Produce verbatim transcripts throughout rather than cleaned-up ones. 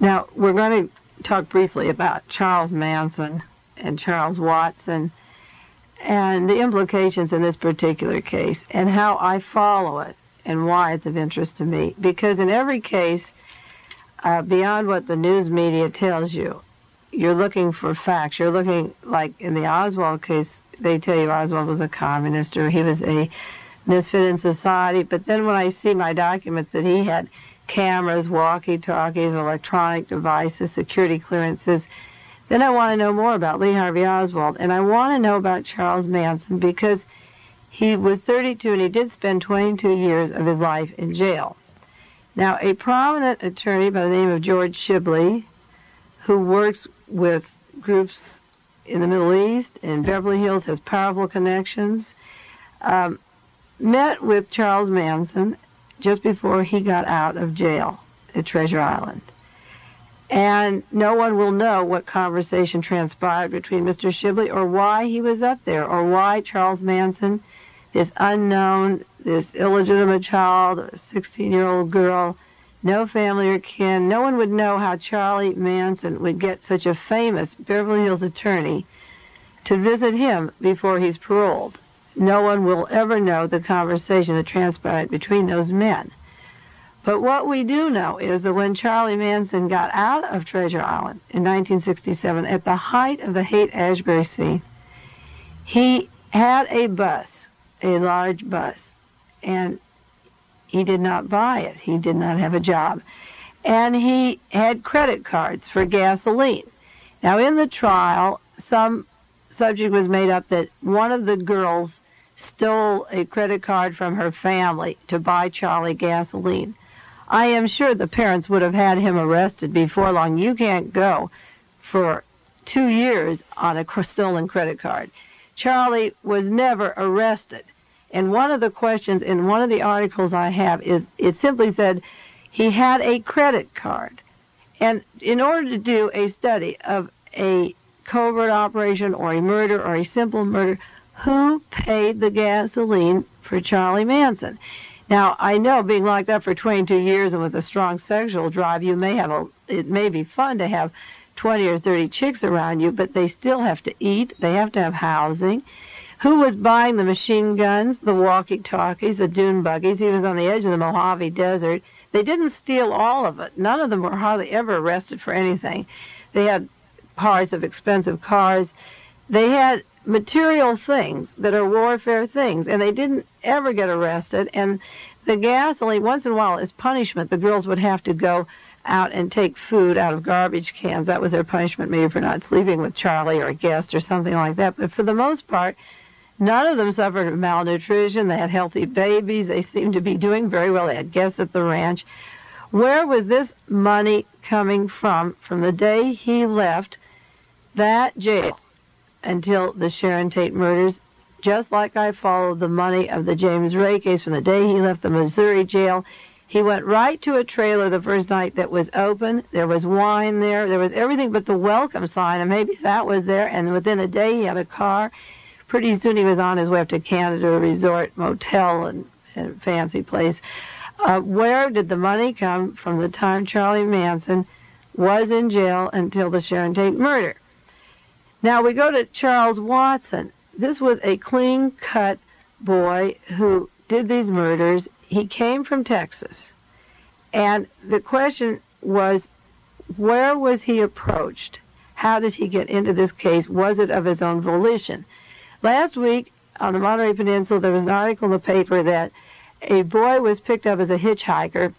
Now, we're going to talk briefly about Charles Manson and Charles Watson and the implications in this particular case and how I follow it and why it's of interest to me. Because in every case, uh, beyond what the news media tells you, you're looking for facts. You're looking, like in the Oswald case, they tell you Oswald was a communist or he was a misfit in society. But then when I see my documents that he had cameras, walkie-talkies, electronic devices, security clearances, then I want to know more about Lee Harvey Oswald. And I want to know about Charles Manson because he was thirty-two and he did spend twenty-two years of his life in jail. Now, a prominent attorney by the name of George Shibley, who works with groups in the Middle East and Beverly Hills, has powerful connections, um, met with Charles Manson just before he got out of jail at Treasure Island. And no one will know what conversation transpired between Mister Shibley or why he was up there or why Charles Manson, this unknown, this illegitimate child, a sixteen-year-old girl, no family or kin, no one would know how Charlie Manson would get such a famous Beverly Hills attorney to visit him before he's paroled. No one will ever know the conversation that transpired between those men. But what we do know is that when Charlie Manson got out of Treasure Island in nineteen sixty-seven, at the height of the Haight-Ashbury scene, he had a bus, a large bus, and he did not buy it. He did not have a job. And he had credit cards for gasoline. Now, in the trial, some subject was made up that one of the girls stole a credit card from her family to buy Charlie gasoline. I am sure the parents would have had him arrested before long. You can't go for two years on a stolen credit card. Charlie was never arrested. And one of the questions in one of the articles I have is, it simply said he had a credit card. And in order to do a study of a covert operation or a murder or a simple murder, who paid the gasoline for Charlie Manson? Now, I know being locked up for twenty-two years and with a strong sexual drive, you may have a, it may be fun to have twenty or thirty chicks around you, but they still have to eat. They have to have housing. Who was buying the machine guns, the walkie-talkies, the dune buggies? He was on the edge of the Mojave Desert. They didn't steal all of it. None of them were hardly ever arrested for anything. They had parts of expensive cars. They had material things that are warfare things, and they didn't ever get arrested. And the gasoline, once in a while, as punishment, the girls would have to go out and take food out of garbage cans. That was their punishment, maybe for not sleeping with Charlie or a guest or something like that. But for the most part, none of them suffered from malnutrition. They had healthy babies. They seemed to be doing very well. They had guests at the ranch. Where was this money coming from from the day he left that jail until the Sharon Tate murders? Just like I followed the money of the James Ray case from the day he left the Missouri jail. He went right to a trailer the first night that was open. There was wine there. There was everything but the welcome sign, and maybe that was there. And within a day, he had a car. Pretty soon, he was on his way up to Canada Resort Motel and, and fancy place. Uh, where did the money come from the time Charlie Manson was in jail until the Sharon Tate murder? Now, we go to Charles Watson. This was a clean-cut boy who did these murders. He came from Texas. And the question was, where was he approached? How did he get into this case? Was it of his own volition? Last week, on the Monterey Peninsula, there was an article in the paper that a boy was picked up as a hitchhiker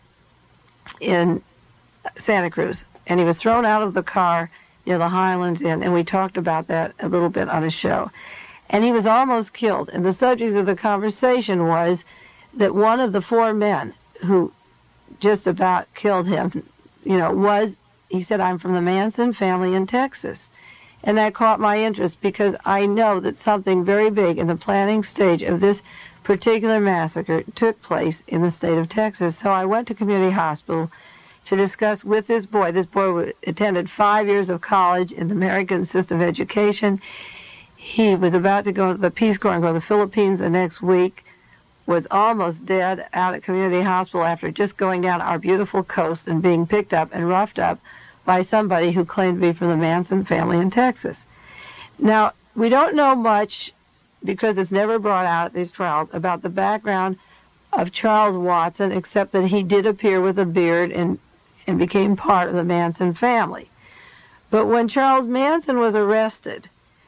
in Santa Cruz, and he was thrown out of the car near the Highlands Inn, and we talked about that a little bit on a show. And he was almost killed, and the subject of the conversation was that one of the four men who just about killed him, you know, was, he said, I'm from the Manson family in Texas. And that caught my interest because I know that something very big in the planning stage of this particular massacre took place in the state of Texas. So I went to community hospital to discuss with this boy. This boy attended five years of college in the American system of education. He was about to go to the Peace Corps and go to the Philippines the next week, was almost dead out at community hospital after just going down our beautiful coast and being picked up and roughed up by somebody who claimed to be from the Manson family in Texas. Now, we don't know much, because it's never brought out at these trials, about the background of Charles Watson, except that he did appear with a beard and, and became part of the Manson family. But when Charles Manson was arrested,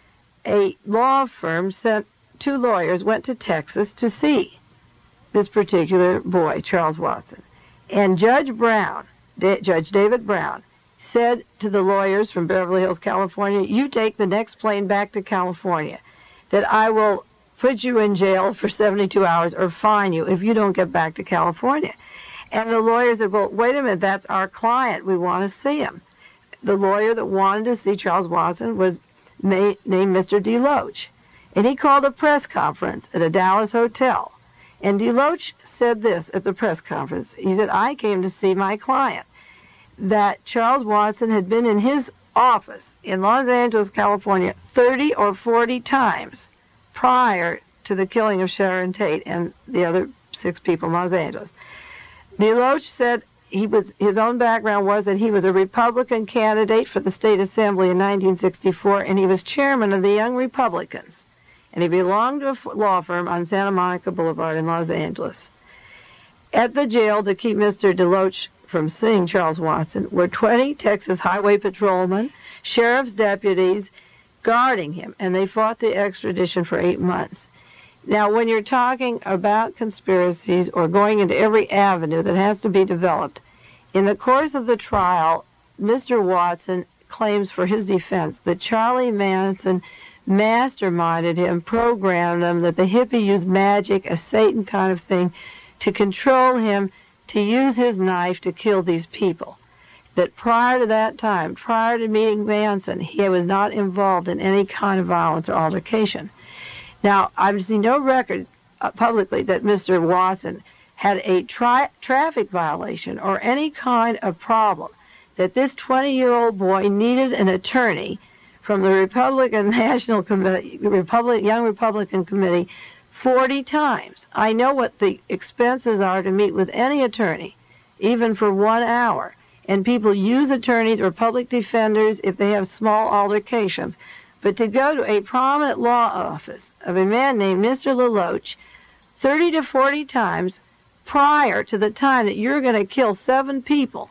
a law firm sent two lawyers, went to Texas to see this particular boy, Charles Watson. And Judge Brown, D- Judge David Brown, said to the lawyers from Beverly Hills, California, you take the next plane back to California, that I will put you in jail for seventy-two hours or fine you if you don't get back to California. And the lawyer said, well, wait a minute, that's our client. We want to see him. The lawyer that wanted to see Charles Watson was ma- named Mister DeLoach. And he called a press conference at a Dallas hotel. And DeLoach said this at the press conference. He said, I came to see my client, that Charles Watson had been in his office in Los Angeles, California, thirty or forty times prior to the killing of Sharon Tate and the other six people in Los Angeles. DeLoach said he was, his own background was that he was a Republican candidate for the state assembly in nineteen sixty-four, and he was chairman of the Young Republicans, and he belonged to a law firm on Santa Monica Boulevard in Los Angeles. At the jail, to keep Mister DeLoach from seeing Charles Watson, were twenty Texas highway patrolmen, sheriff's deputies, guarding him, and they fought the extradition for eight months. Now, when you're talking about conspiracies or going into every avenue that has to be developed, in the course of the trial, Mister Watson claims for his defense that Charlie Manson masterminded him, programmed him, that the hippie used magic, a Satan kind of thing, to control him, to use his knife to kill these people. That prior to that time, prior to meeting Manson, he was not involved in any kind of violence or altercation. Now, I've seen no record uh, publicly that Mister Watson had a tri- traffic violation or any kind of problem, that this twenty-year-old boy needed an attorney from the Republican National Committee, Republic, Young Republican Committee, forty times. I know what the expenses are to meet with any attorney, even for one hour. And people use attorneys or public defenders if they have small altercations. But to go to a prominent law office of a man named Mister DeLoach thirty to forty times prior to the time that you're going to kill seven people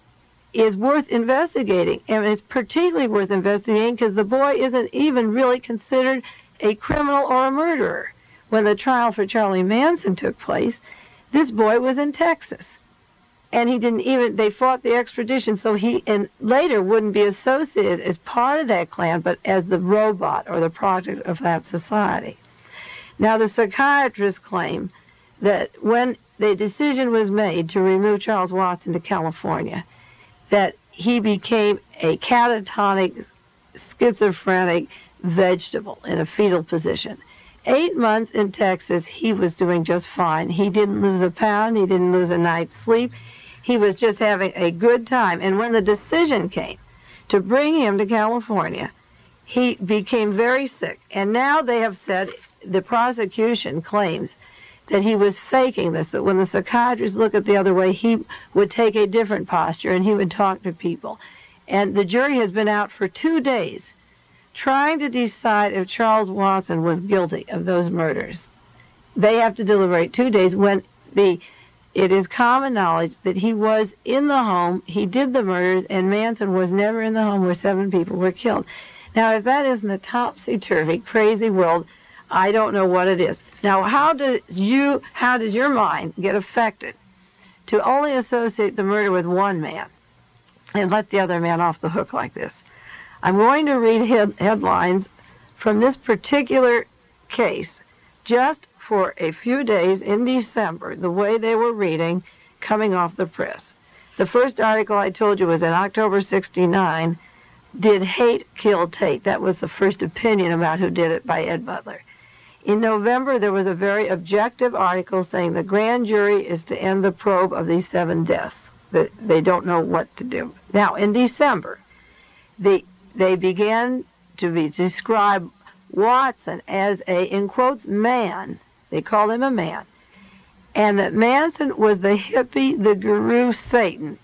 is worth investigating. And it's particularly worth investigating because the boy isn't even really considered a criminal or a murderer. When the trial for Charlie Manson took place, this boy was in Texas. And he didn't even, they fought the extradition, so he and later wouldn't be associated as part of that clan, but as the robot or the project of that society. Now, the psychiatrists claim that when the decision was made to remove Charles Watson to California, that he became a catatonic, schizophrenic vegetable in a fetal position. Eight months in Texas, he was doing just fine. He didn't lose a pound. He didn't lose a night's sleep. He was just having a good time. And when the decision came to bring him to California, he became very sick. And now they have said, the prosecution claims that he was faking this, that when the psychiatrists look at the other way, he would take a different posture and he would talk to people. And the jury has been out for two days trying to decide if Charles Watson was guilty of those murders. They have to deliberate two days when the it is common knowledge that he was in the home, he did the murders, and Manson was never in the home where seven people were killed. Now, if that isn't a topsy-turvy, crazy world, I don't know what it is. Now, how does you, how does your mind get affected to only associate the murder with one man and let the other man off the hook like this? I'm going to read head, headlines from this particular case just for a few days in December, the way they were reading, coming off the press. The first article I told you was in October sixty-nine, Did Hate Kill Tate? That was the first opinion about who did it by Ed Butler. In November, there was a very objective article saying the grand jury is to end the probe of these seven deaths. That they don't know what to do. Now, in December, the, they began to be describe Watson as a, in quotes, man. They called him a man. And that Manson was the hippie, the guru, Satan.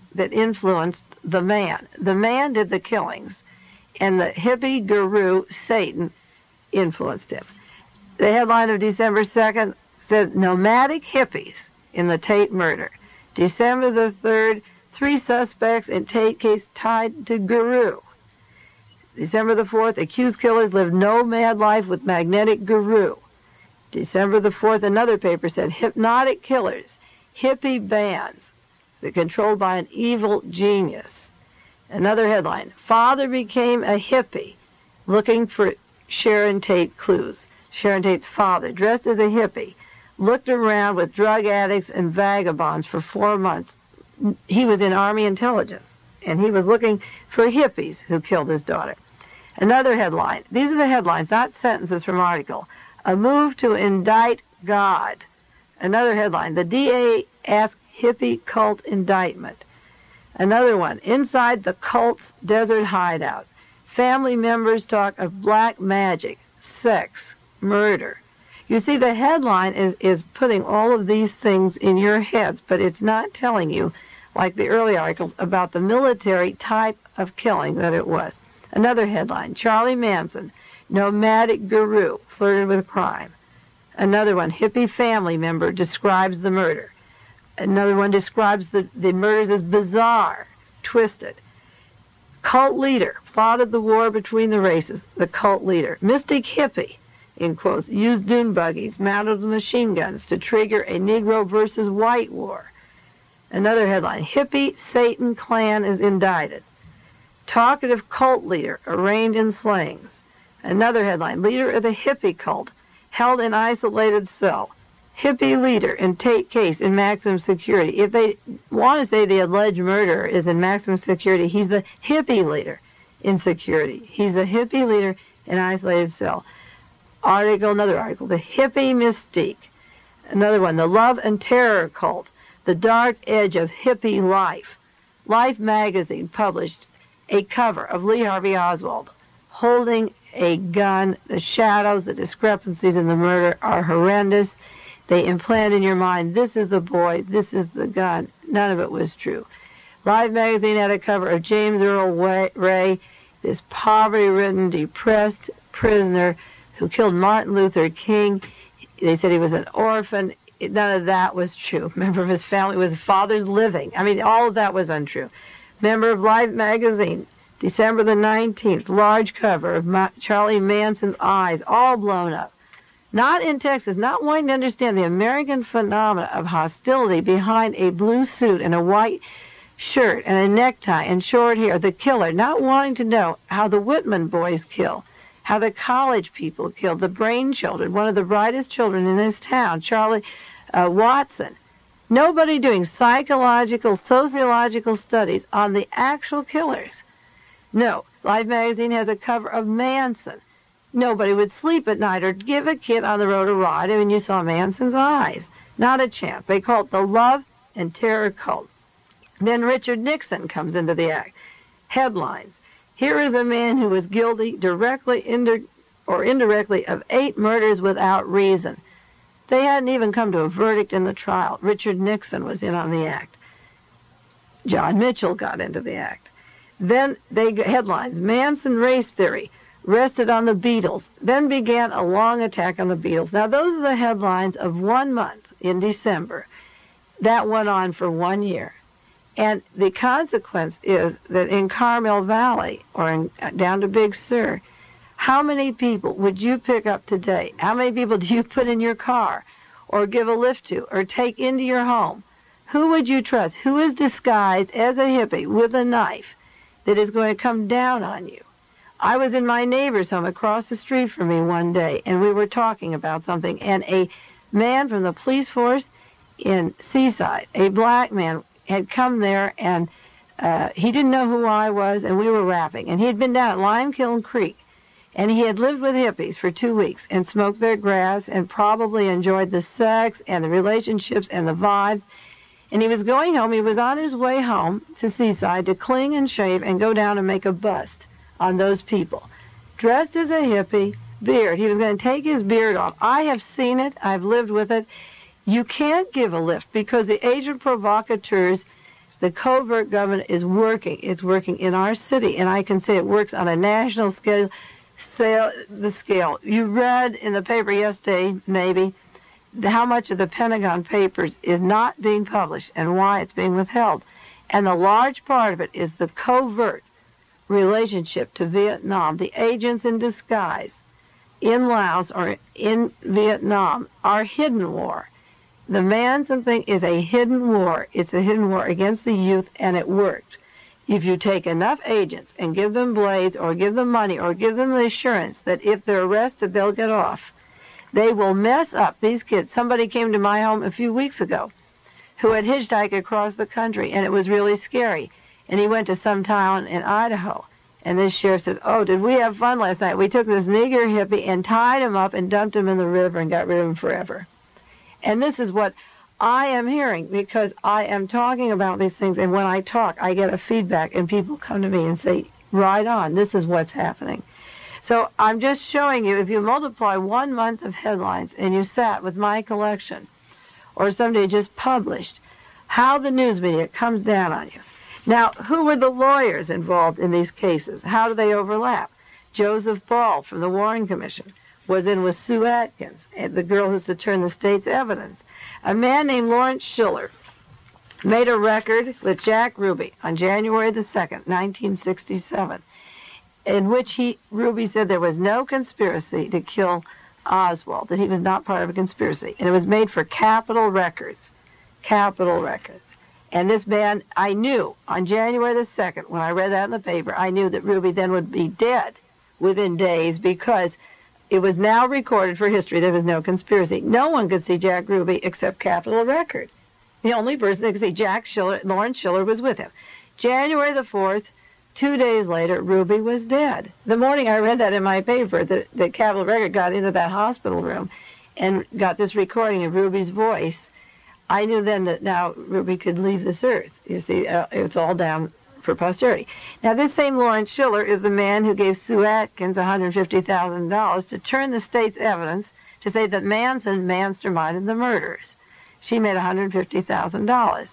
that influenced the man. The man did the killings, and the hippie guru, Satan, influenced him. The headline of December second said, Nomadic Hippies in the Tate murder. December the third, three suspects in Tate case tied to guru. December the fourth, accused killers live nomad life with magnetic guru. December the fourth, another paper said, hypnotic killers, hippie bands, they're controlled by an evil genius. Another headline, father became a hippie looking for Sharon Tate clues. Sharon Tate's father, dressed as a hippie, looked around with drug addicts and vagabonds for four months. He was in Army intelligence, and he was looking for hippies who killed his daughter. Another headline, these are the headlines, not sentences from article. A move to indict God. Another headline, the D A asked hippie cult indictment. Another one, inside the cult's desert hideout. Family members talk of black magic, sex, murder. You see, the headline is, is putting all of these things in your heads, but it's not telling you, like the early articles, about the military type of killing that it was. Another headline, Charlie Manson, nomadic guru, flirted with crime. Another one, hippie family member describes the murder. Another one describes the, the murders as bizarre, twisted. Cult leader, plotted the war between the races, the cult leader. Mystic hippie, in quotes, used dune buggies mounted with machine guns to trigger a Negro versus white war. Another headline, hippie Satan clan is indicted. Talkative cult leader arraigned in slayings. Another headline, leader of the hippie cult held in isolated cell. Hippie leader in Tate case in maximum security. If they want to say the alleged murderer is in maximum security, he's the hippie leader in security. He's a hippie leader in isolated cell. Article, another article, the hippie mystique. Another one, the love and terror cult, the dark edge of hippie life. Life magazine published a cover of Lee Harvey Oswald holding a gun. The shadows, the discrepancies in the murder are horrendous. They implant in your mind, this is the boy, this is the gun. None of it was true. Life magazine had a cover of James Earl Ray, this poverty-ridden, depressed prisoner who killed Martin Luther King. They said he was an orphan. None of that was true. Member of his family with his father's living. I mean, all of that was untrue. Member of Life magazine, December the nineteenth, large cover of Ma- Charlie Manson's eyes, all blown up. Not in Texas, not wanting to understand the American phenomena of hostility behind a blue suit and a white shirt and a necktie and short hair, the killer, not wanting to know how the Whitman boys kill, how the college people killed, the brain children, one of the brightest children in this town, Charlie uh, Watson. Nobody doing psychological, sociological studies on the actual killers. No, Life magazine has a cover of Manson. Nobody would sleep at night or give a kid on the road a ride. I mean, you saw Manson's eyes. Not a chance. They call it the love and terror cult. Then Richard Nixon comes into the act. Headlines. Here is a man who was guilty directly indi- or indirectly of eight murders without reason. They hadn't even come to a verdict in the trial. Richard Nixon was in on the act. John Mitchell got into the act. Then they headlines. Manson race theory. Rested on the Beatles, then began a long attack on the Beatles. Now, those are the headlines of one month in December. That went on for one year. And the consequence is that in Carmel Valley, or in, down to Big Sur, how many people would you pick up today? How many people do you put in your car, or give a lift to, or take into your home? Who would you trust? Who is disguised as a hippie with a knife that is going to come down on you? I was in my neighbor's home across the street from me one day, and we were talking about something, and a man from the police force in Seaside, a black man, had come there, and uh, he didn't know who I was, and we were rapping. And he had been down at Limekiln Creek, and he had lived with hippies for two weeks and smoked their grass and probably enjoyed the sex and the relationships and the vibes. And he was going home. He was on his way home to Seaside to clean and shave and go down and make a bust on those people. Dressed as a hippie, beard. He was going to take his beard off. I have seen it. I've lived with it. You can't give a lift because the agent provocateurs The covert government is working. It's working in our city, and I can say it works on a national scale. scale the scale. You read in the paper yesterday, maybe, how much of the Pentagon Papers is not being published and why it's being withheld. And a large part of it is the covert relationship to Vietnam. The agents in disguise in Laos or in Vietnam are hidden war. The Manson thing is a hidden war. It's a hidden war against the youth, and it worked. If you take enough agents and give them blades or give them money or give them the assurance that if they're arrested, they'll get off, they will mess up these kids. Somebody came to my home a few weeks ago who had hitchhiked across the country, and it was really scary. And he went to some town in Idaho. And this sheriff says, oh, did we have fun last night? We took this nigger hippie and tied him up and dumped him in the river and got rid of him forever. And this is what I am hearing, because I am talking about these things, and when I talk, I get a feedback, and people come to me and say, right on, this is what's happening. So I'm just showing you, if you multiply one month of headlines and you sat with my collection, or somebody just published, how the news media comes down on you. Now, who were the lawyers involved in these cases? How do they overlap? Joseph Ball from the Warren Commission was in with Sue Atkins, the girl who's to turn the state's evidence. A man named Lawrence Schiller made a record with Jack Ruby on January the second, nineteen sixty-seven, in which he Ruby said there was no conspiracy to kill Oswald, that he was not part of a conspiracy. And it was made for Capitol Records. Capitol Records. And this man, I knew on January the second, when I read that in the paper, I knew that Ruby then would be dead within days, because it was now recorded for history. There was no conspiracy. No one could see Jack Ruby except Capitol Record. The only person that could see Jack Schiller, Lawrence Schiller, was with him. January the fourth, two days later, Ruby was dead. The morning I read that in my paper, that, that Capitol Record got into that hospital room and got this recording of Ruby's voice, I knew then that now Ruby could leave this earth. You see, uh, it's all down for posterity. Now, this same Lawrence Schiller is the man who gave Sue Atkins one hundred fifty thousand dollars to turn the state's evidence to say that Manson masterminded the murders. She made one hundred fifty thousand dollars.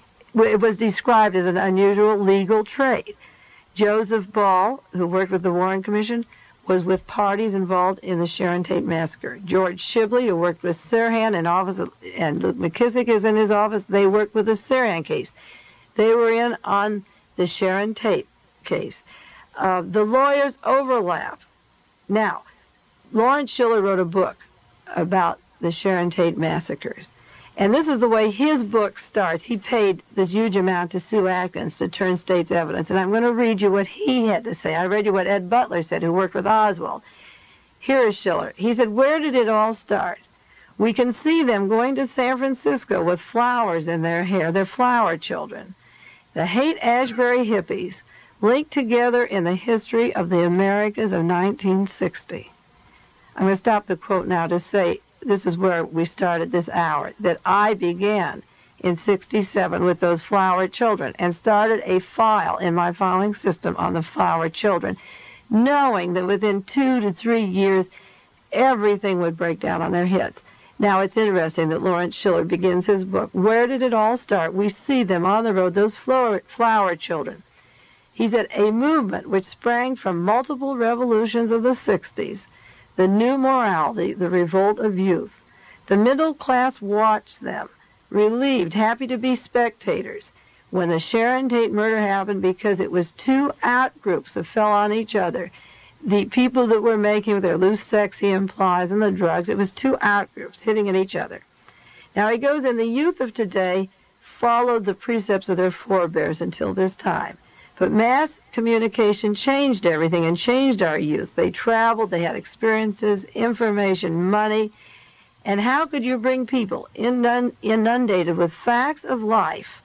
It was described as an unusual legal trade. Joseph Ball, who worked with the Warren Commission, was with parties involved in the Sharon Tate massacre. George Shibley, who worked with Sirhan in office, and Luke McKissick is in his office, they worked with the Sirhan case. They were in on the Sharon Tate case. Uh, the lawyers overlap. Now, Lawrence Schiller wrote a book about the Sharon Tate massacres. And this is the way his book starts. He paid this huge amount to Sue Atkins to turn state's evidence. And I'm going to read you what he had to say. I read you what Ed Butler said, who worked with Oswald. Here is Schiller. He said, where did it all start? We can see them going to San Francisco with flowers in their hair. They're flower children. The Haight-Ashbury hippies linked together in the history of the Americas of nineteen sixty. I'm going to stop the quote now to say, this is where we started this hour, that I began in sixty-seven with those flower children and started a file in my filing system on the flower children, knowing that within two to three years, everything would break down on their heads. Now, it's interesting that Lawrence Schiller begins his book. Where did it all start? We see them on the road, those flower, flower children. He said, a movement which sprang from multiple revolutions of the sixties, the new morality, the revolt of youth. The middle class watched them, relieved, happy to be spectators, when the Sharon Tate murder happened, because it was two out-groups that fell on each other. The people that were making their loose sex, he implies, and the drugs, it was two out-groups hitting at each other. Now he goes, and the youth of today followed the precepts of their forebears until this time. But mass communication changed everything and changed our youth. They traveled, they had experiences, information, money. And how could you bring people inundated with facts of life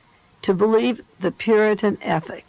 to believe the Puritan ethic?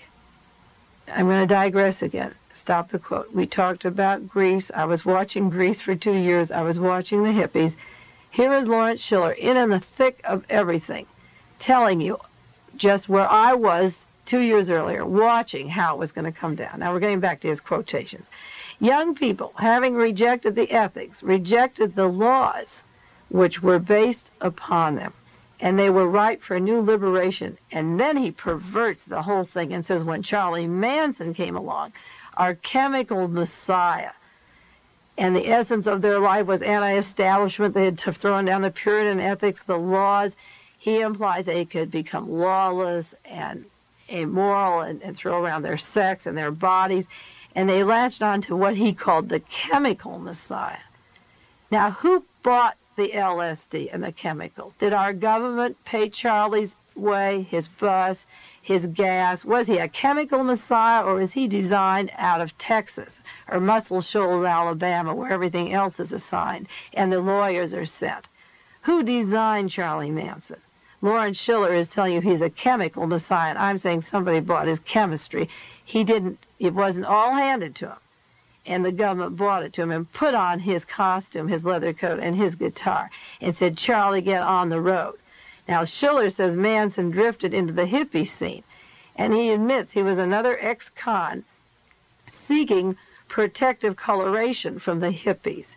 I'm going to digress again. Stop the quote. We talked about Greece. I was watching Greece for two years. I was watching the hippies. Here is Lawrence Schiller in in the thick of everything, telling you just where I was two years earlier, watching how it was going to come down. Now we're getting back to his quotations. Young people, having rejected the ethics, rejected the laws which were based upon them, and they were ripe for a new liberation. And then he perverts the whole thing and says when Charlie Manson came along, our chemical messiah, and the essence of their life was anti-establishment. They had thrown down the Puritan ethics, the laws. He implies they could become lawless and immoral and, and throw around their sex and their bodies. And they latched on to what he called the chemical messiah. Now, who bought the L S D and the chemicals? Did our government pay Charlie's way, his bus, his gas? Was he a chemical messiah, or was he designed out of Texas or Muscle Shoals, Alabama, where everything else is assigned and the lawyers are sent? Who designed Charlie Manson? Lawrence Schiller is telling you he's a chemical messiah, and I'm saying somebody bought his chemistry. He didn't, it wasn't all handed to him. And the government brought it to him and put on his costume, his leather coat, and his guitar, and said, Charlie, get on the road. Now, Schiller says Manson drifted into the hippie scene, and he admits he was another ex-con seeking protective coloration from the hippies.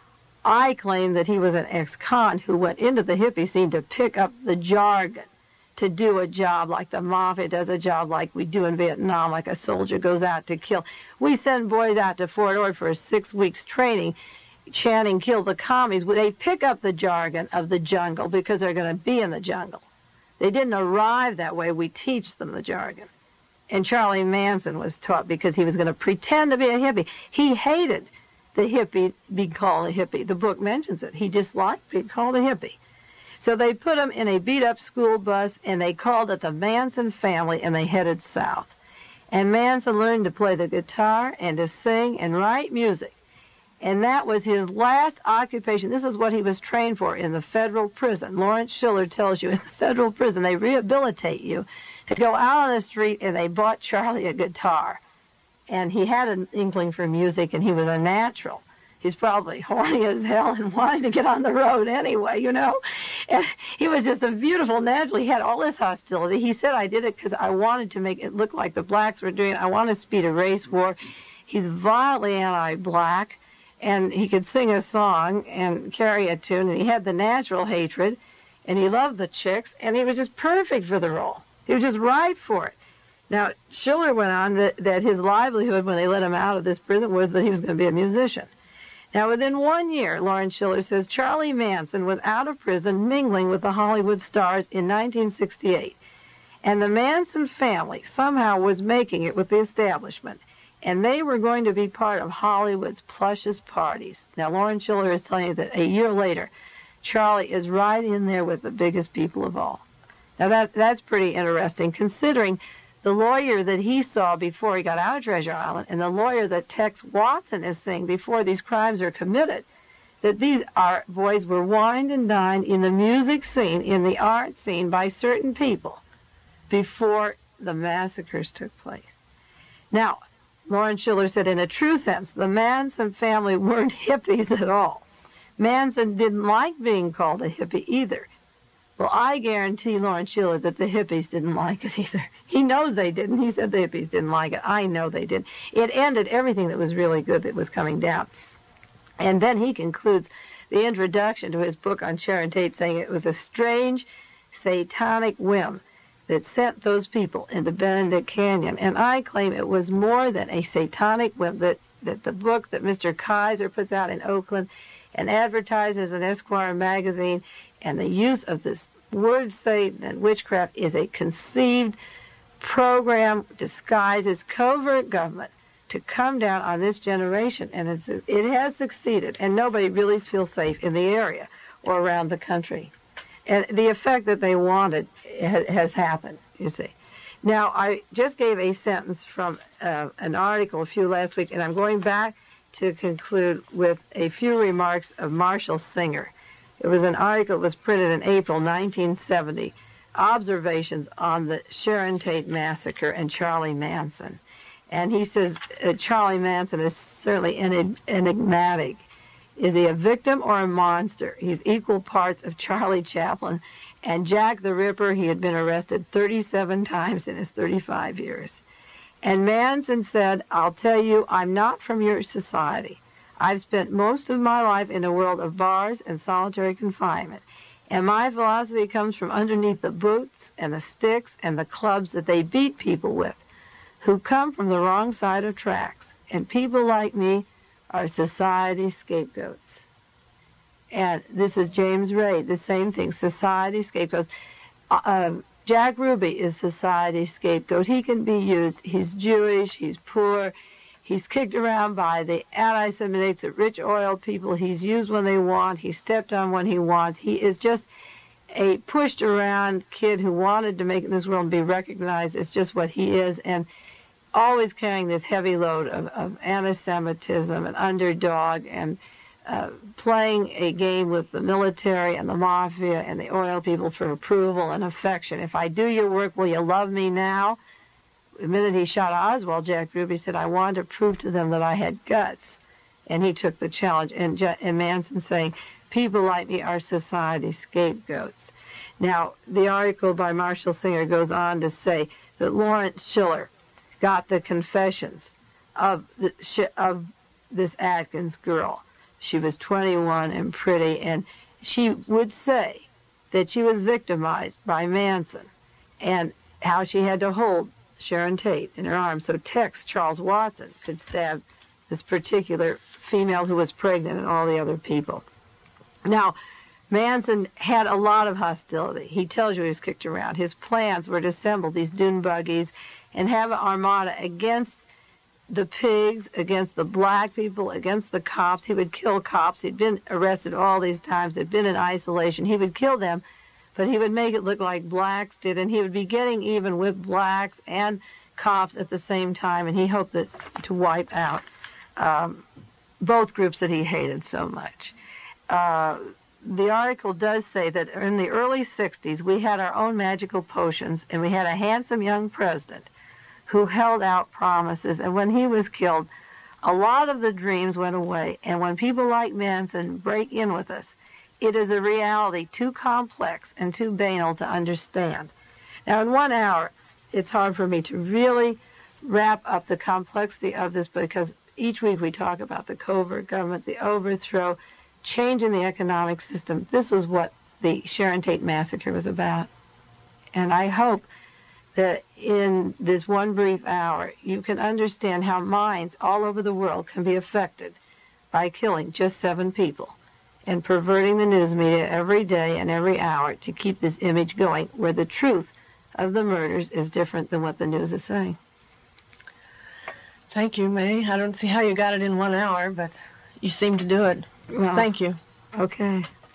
I claim that he was an ex-con who went into the hippie scene to pick up the jargon, to do a job like the mafia does, a job like we do in Vietnam, like a soldier goes out to kill. We send boys out to Fort Ord for six weeks training, chanting, kill the commies. They pick up the jargon of the jungle because they're going to be in the jungle. They didn't arrive that way. We teach them the jargon. And Charlie Manson was taught because he was going to pretend to be a hippie. He hated the hippie being called a hippie. The book mentions it. He disliked being called a hippie. So they put him in a beat-up school bus, and they called it the Manson family, and they headed south. And Manson learned to play the guitar and to sing and write music. And that was his last occupation. This is what he was trained for in the federal prison. Lawrence Schiller tells you in the federal prison they rehabilitate you to go out on the street, and they bought Charlie a guitar. And he had an inkling for music, and he was a natural. He's probably horny as hell and wanting to get on the road anyway, you know. And he was just a beautiful natural. He had all this hostility. He said, I did it because I wanted to make it look like the blacks were doing it. I want to speed a race war. He's violently anti-black, and he could sing a song and carry a tune, and he had the natural hatred, and he loved the chicks, and he was just perfect for the role. He was just right for it. Now, Schiller went on that, that his livelihood when they let him out of this prison was that he was going to be a musician. Now, within one year, Lawrence Schiller says, Charlie Manson was out of prison mingling with the Hollywood stars in nineteen sixty-eight. And the Manson family somehow was making it with the establishment. And they were going to be part of Hollywood's plushest parties. Now, Lawrence Schiller is telling you that a year later, Charlie is right in there with the biggest people of all. Now, that that's pretty interesting, considering the lawyer that he saw before he got out of Treasure Island and the lawyer that Tex Watson is seeing before these crimes are committed, that these art boys were wined and dined in the music scene, in the art scene, by certain people before the massacres took place. Now, Lawrence Schiller said, in a true sense, the Manson family weren't hippies at all. Manson didn't like being called a hippie either. Well, I guarantee Lawrence Schiller that the hippies didn't like it either. He knows they didn't. He said the hippies didn't like it. I know they did. It ended everything that was really good that was coming down. And then he concludes the introduction to his book on Sharon Tate saying it was a strange, satanic whim that sent those people into Benedict Canyon. And I claim it was more than a satanic whim, that, that the book that Mister Kaiser puts out in Oakland and advertises in Esquire magazine, and the use of this word Satan and witchcraft is a conceived program disguised as covert government to come down on this generation. And it's, it has succeeded, and nobody really feels safe in the area or around the country. And the effect that they wanted has happened, you see. Now, I just gave a sentence from uh, an article a few last week, and I'm going back to conclude with a few remarks of Marshall Singer. It was an article that was printed in April nineteen seventy, Observations on the Sharon Tate Massacre and Charlie Manson. And he says uh, Charlie Manson is certainly en- enigmatic. Is he a victim or a monster? He's equal parts of Charlie Chaplin and Jack the Ripper. He had been arrested thirty-seven times in his thirty-five years. And Manson said, I'll tell you, I'm not from your society. I've spent most of my life in a world of bars and solitary confinement. And my philosophy comes from underneath the boots and the sticks and the clubs that they beat people with, who come from the wrong side of tracks. And people like me are society scapegoats. And this is James Ray, the same thing, society scapegoats. Uh, Jack Ruby is society scapegoat. He can be used. He's Jewish, he's poor, he's kicked around by the anti-Semites, the rich oil people. He's used when they want, he's stepped on when he wants. He is just a pushed around kid who wanted to make it in this world and be recognized as just what he is, and always carrying this heavy load of, of anti-Semitism and underdog and uh, playing a game with the military and the mafia and the oil people for approval and affection. If I do your work, will you love me now? The minute he shot Oswald, Jack Ruby said, I wanted to prove to them that I had guts. And he took the challenge. And, Je- and Manson saying, people like me are society scapegoats. Now, the article by Marshall Singer goes on to say that Lawrence Schiller got the confessions of the, of this Atkins girl. She was twenty-one and pretty, and she would say that she was victimized by Manson and how she had to hold Sharon Tate in her arms so Tex Charles Watson could stab this particular female who was pregnant and all the other people. Now, Manson had a lot of hostility. He tells you he was kicked around. His plans were to assemble these dune buggies and have an armada against the pigs, against the black people, against the cops. He would kill cops. He'd been arrested all these times. He'd been in isolation. He would kill them, but he would make it look like blacks did, and he would be getting even with blacks and cops at the same time, and he hoped that, to wipe out um, both groups that he hated so much. Uh, the article does say that in the early sixties, we had our own magical potions, and we had a handsome young president who held out promises, and when he was killed, a lot of the dreams went away. And when people like Manson break in with us, it is a reality too complex and too banal to understand. Now, in one hour, it's hard for me to really wrap up the complexity of this, because each week we talk about the covert government, the overthrow, changing the economic system. This was what the Sharon Tate massacre was about. And I hope that in this one brief hour, you can understand how minds all over the world can be affected by killing just seven people and perverting the news media every day and every hour to keep this image going, where the truth of the murders is different than what the news is saying. Thank you, May. I don't see how you got it in one hour, but you seem to do it. Well, thank you. Okay.